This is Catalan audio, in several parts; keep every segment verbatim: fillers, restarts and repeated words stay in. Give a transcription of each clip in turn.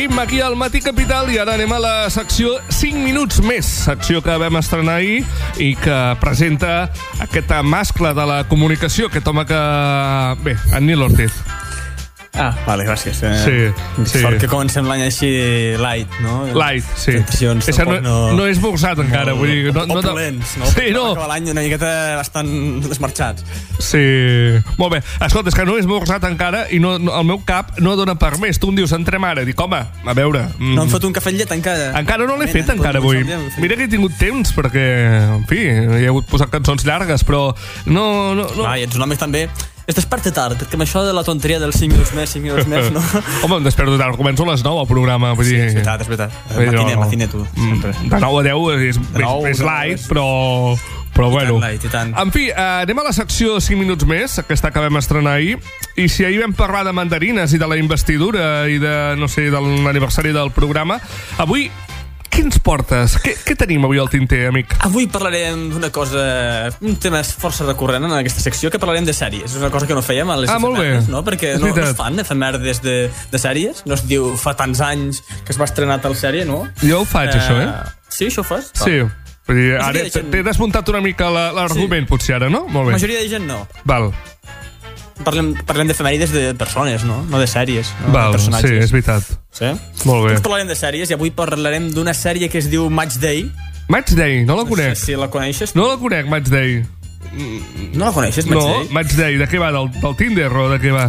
Seguim aquí al Matí Capital i ara anem a la secció cinc minuts més, secció que vam estrenar ahir i que presenta aquest mascle de la comunicació, aquest home que... Bé, en Nil Ortiz. Ah, vale, gràcies. Eh, sí, sí. Sort que comencem l'any així light, no? Light, sí. Això no, no, no és boxat encara, vull dir... No, opulents, no? Sí, no. Acabar l'any una miqueta bastant desmarxats. Sí. Molt bé. Escolta, és que no és boxat encara i no, no, el meu cap no dona per més. Tu em dius, entrem ara. Dic, home, a veure... Mm. No hem fet un cafè amb llet encara? Encara no l'he fet, encara, avui. Mira que he tingut temps, perquè, en fi, hi ha hagut posat cançons llargues, però no... no, no. Ah, i ets un home també... Es desperta tard, perquè amb això de la tonteria dels cinc minuts més, cinc minuts més, no? Home, em desperto tard, començo a les nou al programa. Vull dir... Sí, és veritat, és veritat. Matiner, matiner, tu, sempre. De nou a deu és més light, però... Però I bueno, tant, light, i tant. En fi, eh, anem a la secció cinc minuts més, aquesta que vam estrenar ahir, i si ahir vam parlar de mandarines i de la investidura i de, no sé, de l'aniversari del programa, avui... Què ens portes? Què, què tenim avui al tinter, amic? Avui parlarem d'una cosa, un tema força recurrent en aquesta secció, que parlarem de sèries. És una cosa que no fèiem a les ah, efemèrdes, no? Perquè no, no es fan efemèrdes de, de sèries. No es diu fa tants anys que es va estrenar tal sèrie, no? Jo ho faig, uh, això, eh? Sí, això ho fas? Sí. Vull dir, ara gent... t'he desmuntat una mica l'argument, sí. Potser ara, no? Molt bé. La majoria de gent no. Val. Parlem, parlem d'efemèrides de persones, no? No de sèries, no? Val, de personatges. Sí, és veritat. Sí? Molt bé. Doncs parlarem de sèries i avui parlarem d'una sèrie que es diu Match Day. Match Day, no la conec. No sé si la coneixes. No la conec, Match Day. No la coneixes, Match no, Day? No, Match Day, de què va? Del, del Tinder o de què va?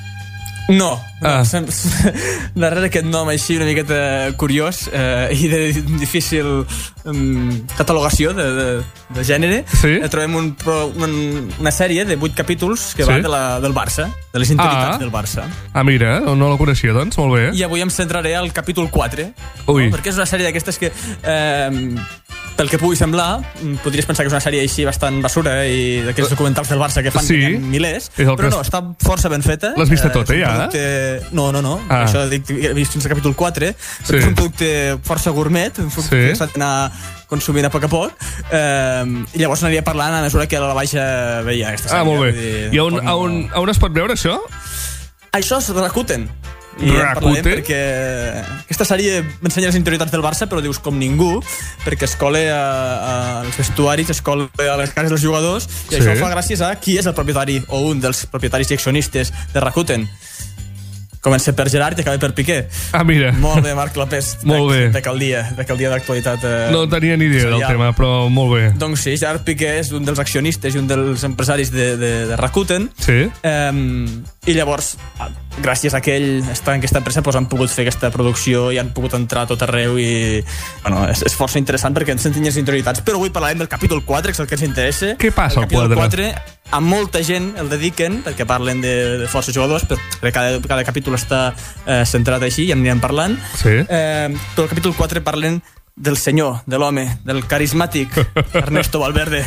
No, ah. darrere aquest nom així una miqueta curiós eh, i de difícil um, catalogació de, de, de gènere, sí? eh, trobem un, un, una sèrie de vuit capítols que sí? va de la, del Barça, de les interioritats ah. del Barça. Ah, mira, no la coneixia, doncs, molt bé. I avui em centraré al capítol quatre, no? Perquè és una sèrie d'aquestes que... Eh, pel que pugui semblar, podries pensar que és una sèrie així bastant basura i d'aquests documentals del Barça que fan sí, que milers, però no, està força ben feta. L'has vista tota, ja? Producte... No, no, no. Ah. Això dic, he vist fins al capítol quatre, sí. És un producte força gourmet, un producte sí. que s'ha d'anar consumint a poc a poc, eh, i llavors aniria parlant a mesura que a la baixa veia aquesta sèrie. Ah, molt bé. Dir, I on, on, on es pot veure això? Això és Rakuten. I en parlarem perquè aquesta sèrie m'ensenya les interioritats del Barça, però dius com ningú, perquè es cola als vestuaris, es cola a les cases dels jugadors, i sí. això ho fa gràcies a qui és el propietari o un dels propietaris i accionistes de Rakuten. Comença per Gerard i acaba per Piqué. Ah, mira. Molt bé, Marc López. Molt bé. De Caldia, de Caldia d'actualitat. Eh, no tenia ni idea del tema, però molt bé. Doncs sí, Gerard Piqué és un dels accionistes i un dels empresaris de, de, de Rakuten. Sí. Eh, I llavors, gràcies a que ell està en aquesta empresa, doncs han pogut fer aquesta producció i han pogut entrar a tot arreu i... Bueno, és, és força interessant perquè ens sentim les interioritats. Però avui parlarem del capítol quatre, que és el que ens interessa. Què passa al quatre? quatre, a molta gent el dediquen, perquè parlen de, de força jugadors, però cada, cada capítol està eh, centrat així i en anirem parlant. Sí. Eh, però el capítol quatre parlen del senyor, de l'home, del carismàtic Ernesto Valverde,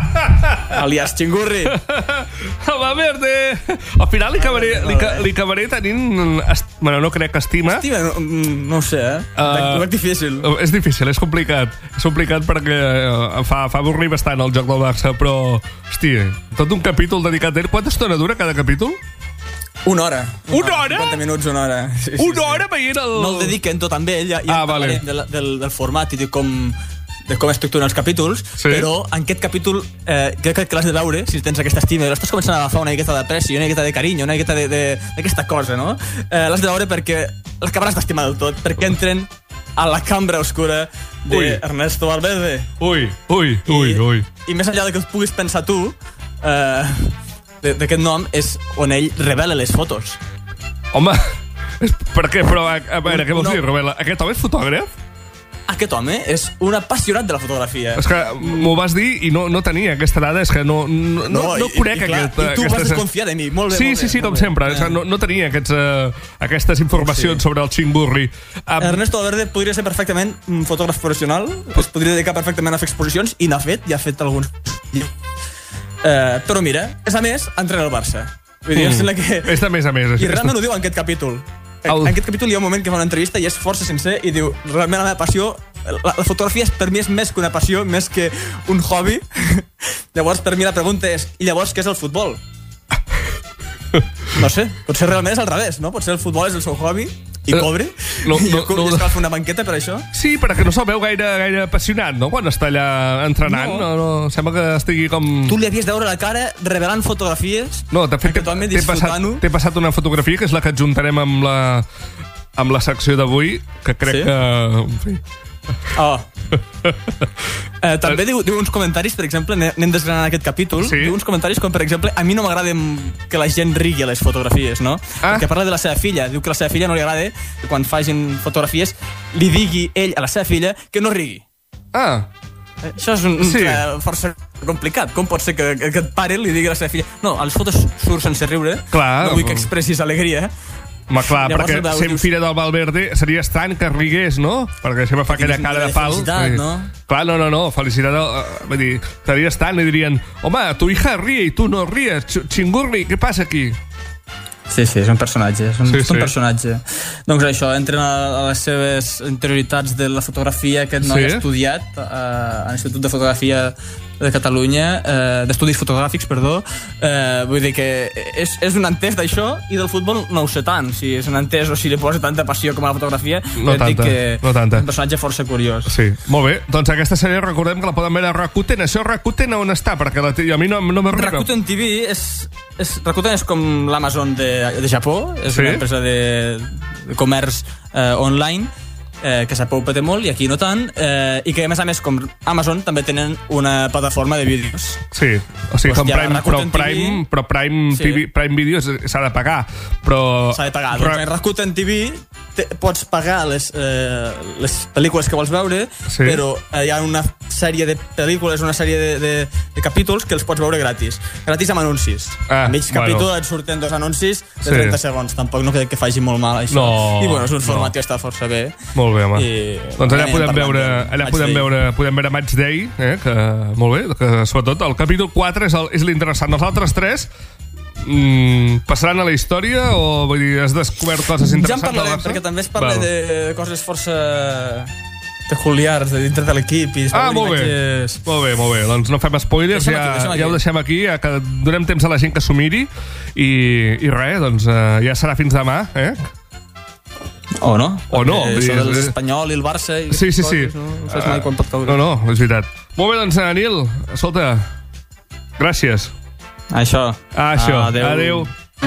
alias Chingurri. Valverde! Al final li acabaré, li, li acabaré tenint... Est... Bueno, no crec que estima. Estima? No, no ho sé, eh? Uh, és difícil. És difícil, és complicat. És complicat perquè fa, fa avorrir bastant el joc del Barça, però, hòstia, tot un capítol dedicat a ell. Quanta estona dura cada capítol? Una hora. Una hora? cinquanta minuts, una hora. Sí, sí, una hora sí. Veient el... No el dediquen tot amb ell, ja, ja ah, vale. del, del, del format i de com, de com estructuren els capítols, sí. Però en aquest capítol eh, crec que l'has de veure, si tens aquesta estima, l'estàs començant a agafar una miqueta d'aprecio, una miqueta de carinyo, una miqueta d'aquesta cosa, no? Eh, l'has de veure perquè l'acabaràs d'estimar del tot, perquè entren a la cambra oscura d'Ernesto Valverde. Ui, ui, ui, ui. I, I més enllà de que puguis pensar tu... Eh, d'aquest nom és on ell revela les fotos. Home, per què? Però, a, a veure, què vols no. dir, revela? Aquest home és fotògraf? Aquest home és un apassionat de la fotografia. És que m'ho vas dir i no, no tenia aquesta dada, és que no, no, no, no conec i, i, clar, aquest... I tu aquestes... vas desconfiar de mi, molt bé. Sí, molt sí, sí, bé, com bé. sempre, eh. no, no tenia aquests, uh, aquestes informacions sí. sobre el Chingurri. Um... Ernesto Valverde podria ser perfectament un fotògraf professional, es podria dedicar perfectament a fer exposicions i n'ha fet, i ha fet alguns... Uh, però mira, és a més, entrena el Barça. Vull dir, mm. que... És de més a més. I realment ho diu en aquest capítol. El... En aquest capítol hi ha un moment que fa una entrevista i és força sincer i diu, realment la meva passió, la, la fotografia és, per mi és més que una passió, més que un hobby. Llavors, per mi la pregunta és, i llavors què és el futbol? No sé, potser realment és al revés, no? Potser el futbol és el seu hobby i cobre? No, I no, jo no, no, cal fer una banqueta per això? Sí, perquè no se'l veu gaire, gaire apassionat, no?, quan està allà entrenant. No. No, no, sembla que estigui com... Tu li havies de veure la cara revelant fotografies. No, de fet, t'he passat, passat una fotografia que és la que adjuntarem amb la, amb la secció d'avui, que crec sí? que... En fi. Oh. eh, també diu, diu uns comentaris, per exemple, anem desgranant aquest capítol, sí? Diu uns comentaris com, per exemple, a mi no m'agrada que la gent rigui a les fotografies, no? Ah. Perquè parla de la seva filla, diu que a la seva filla no li agrada que quan facin fotografies li digui ell a la seva filla que no rigui. Ah. Això és un, sí. un força complicat. Com pot ser que, que aquest pare li digui a la seva filla no, a les fotos surt sense riure. Clar. No vull que expressis alegria. Home, clar, llavors, perquè sent filla del Valverde seria estrany que rigués, no? Perquè sempre fa aquella cara de pal. Felicitat, no? Clar, no, no, no, felicitat. Uh, vull dir, seria estrany i dirien home, tu hija ríe i tu no ries, xingurri, què passa aquí? Sí, sí, és un personatge, és un, sí, és un sí. personatge. Doncs això, entren a, a les seves interioritats de la fotografia que aquest noi sí? ha estudiat uh, a l'Institut de Fotografia de Catalunya, eh, d'estudis fotogràfics, perdó. Eh, vull dir que és, és un entès d'això i del futbol no ho sé tant. Si és un entès o si li posa tanta passió com a la fotografia, no tanta, dic que no tanta. És un personatge força curiós. Sí, molt bé. Doncs aquesta sèrie recordem que la poden veure a Rakuten. Això Rakuten on està? Perquè la, a mi no, no m'arriba. Rakuten T V és, és... Rakuten és com l'Amazon de, de Japó. És sí? una empresa de, de comerç eh, online. Eh, que Sapou peta molt i aquí no tant, eh, i que a més a més com Amazon també tenen una plataforma de vídeos. Sí, o sigui, com Prime, però Prime, però Prime, sí. T V, Prime Video s'ha de pagar, però... S'ha de pagar, però... doncs en Rakuten T V te, pots pagar les, eh, les pel·lícules que vols veure, sí. però eh, hi ha una sèrie de pel·lícules, una sèrie de, de, de capítols que els pots veure gratis. Gratis amb anuncis. Ah, a mig capítol bueno. et surten dos anuncis de sí. trenta segons. Tampoc no crec que faci molt mal això. No, I bueno, és un format no. que està força bé. Molt bé, home. I, doncs allà podem veure, allà podem veure, podem veure Match Day, eh, que molt bé, que sobretot el capítol quatre és, el, és l'interessant. Els altres tres mm, passaran a la història o vull dir, has descobert coses interessants? Ja en parlarem, perquè també es parla Val. de coses força peculiars de dintre de l'equip i ah, molt imatges... bé. molt bé, molt bé, doncs no fem spoilers, ja, aquí, ja ho deixem aquí, ja que donem temps a la gent que s'ho miri i, i res, doncs uh, ja serà fins demà, eh? O no? O no. Això de l'Espanyol i el Barça i sí, sí, sí. Coses, no? No saps mai quan pot caure. No, no, és veritat. Molt bé, doncs, Nil, escolta, gràcies. Això. Això. Adéu. Adéu.